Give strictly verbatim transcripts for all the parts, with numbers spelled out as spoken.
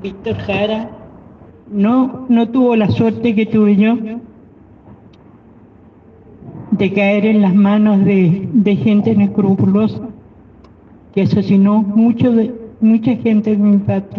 Víctor Jara no, no tuvo la suerte que tuve yo de caer en las manos de, de gente inescrupulosa que asesinó mucho de, mucha gente de mi patria.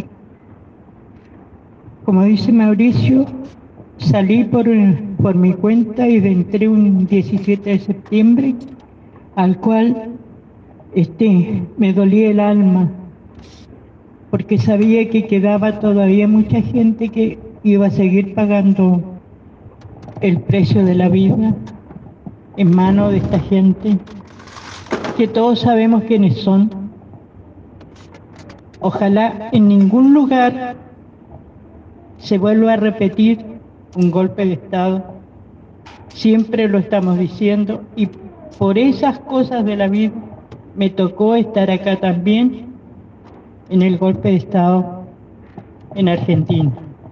Como dice Mauricio, salí por, por mi cuenta y entré un diecisiete de septiembre, al cual este, me dolía el alma, porque sabía que quedaba todavía mucha gente que iba a seguir pagando el precio de la vida en manos de esta gente, que todos sabemos quiénes son. Ojalá en ningún lugar se vuelva a repetir un golpe de Estado. Siempre lo estamos diciendo, y por esas cosas de la vida me tocó estar acá también en el golpe de Estado en Argentina.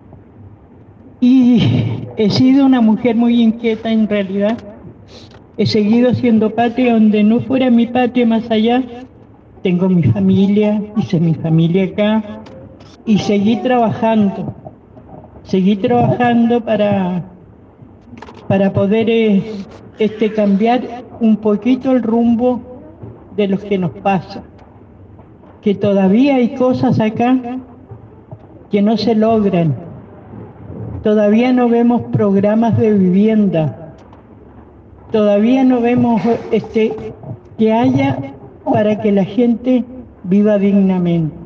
Y he sido una mujer muy inquieta en realidad. He seguido siendo patria donde no fuera mi patria más allá. Tengo mi familia, hice mi familia acá, y seguí trabajando, seguí trabajando para, para poder eh, este, cambiar un poquito el rumbo de lo que nos pasa. Que todavía hay cosas acá que no se logran. Todavía no vemos programas de vivienda. Todavía no vemos este, que haya para que la gente viva dignamente.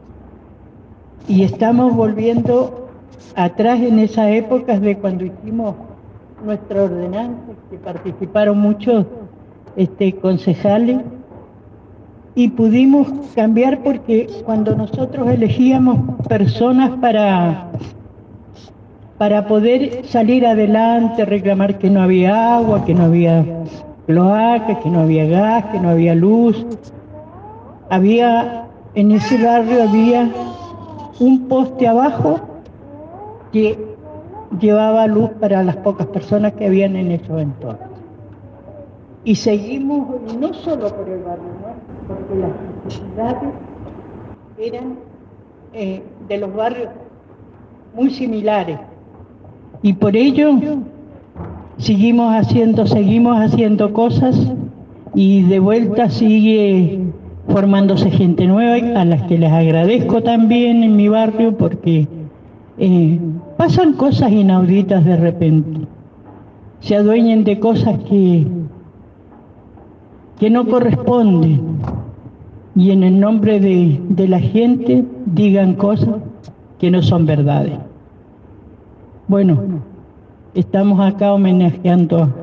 Y estamos volviendo atrás en esas épocas de cuando hicimos nuestra ordenanza, que participaron muchos este, concejales, y pudimos cambiar porque cuando nosotros elegíamos personas para, para poder salir adelante, reclamar que no había agua, que no había cloaca, que no había gas, que no había luz, había, en ese barrio había un poste abajo que llevaba luz para las pocas personas que habían en esos entornos. Y seguimos, no solo por el barrio, ¿no? Porque las necesidades eran eh, de los barrios muy similares. Y por ello seguimos haciendo, seguimos haciendo cosas, y de vuelta sigue formándose gente nueva, a las que les agradezco también en mi barrio, porque eh, pasan cosas inauditas de repente. Se adueñan de cosas que, que no corresponden, y en el nombre de, de la gente digan cosas que no son verdades. Bueno, estamos acá homenajeando a,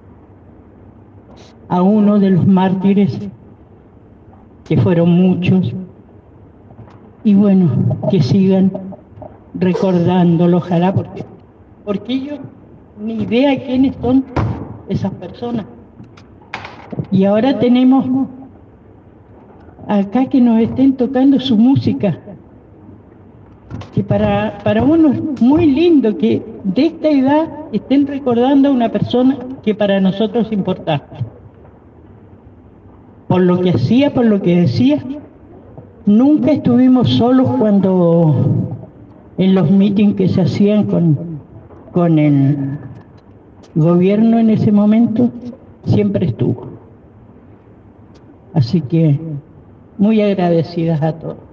a uno de los mártires, que fueron muchos, y bueno, que sigan recordándolo, ojalá, porque, porque ellos ni idea quiénes son esas personas. Y ahora tenemos acá que nos estén tocando su música, que para, para uno es muy lindo que de esta edad estén recordando a una persona que para nosotros es importante. Por lo que hacía, por lo que decía. Nunca estuvimos solos cuando en los mítines que se hacían con, con el gobierno en ese momento, siempre estuvo. Así que muy agradecidas a todos.